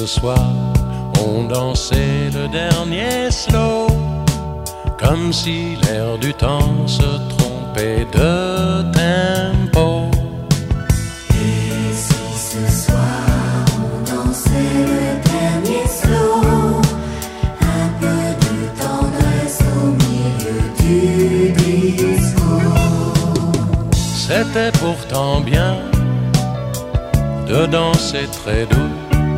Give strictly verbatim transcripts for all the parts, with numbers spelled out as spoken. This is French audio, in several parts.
soir on dansait le dernier slow, comme si l'air du temps se trompait de tempo. Et si ce soir on dansait le dernier slow, un peu de tendresse au milieu du disco. C'était pourtant bien de danser très doux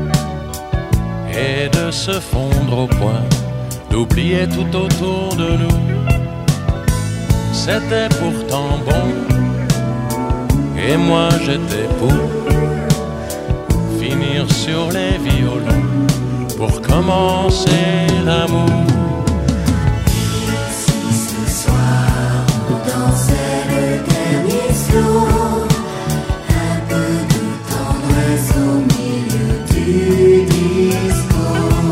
et de se fondre au point, d'oublier tout autour de nous. C'était pourtant bon, et moi j'étais pour finir sur les violons pour commencer l'amour. Et si ce soir on dansait le dernier slow, un peu de tendresse au milieu du disco.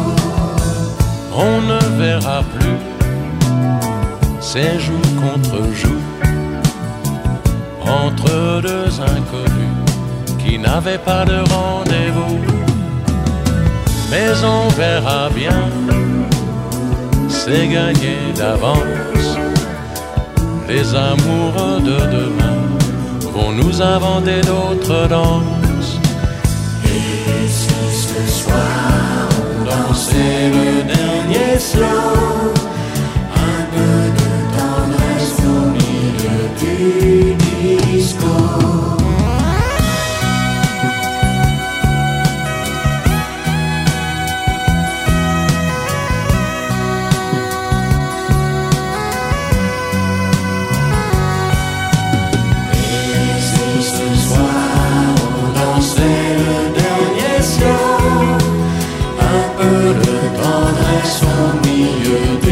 On ne verra plus ces joues contre joues entre deux inconnus qui n'avaient pas de rendez-vous. Mais on verra bien, c'est gagné d'avance. Les amoureux de demain vont nous inventer d'autres danses. Et si ce soir on Danser le dernier slow, un peu de tendresse au milieu du disco. et si ce soir on dansait le dernier slow, un peu de tendresse au milieu de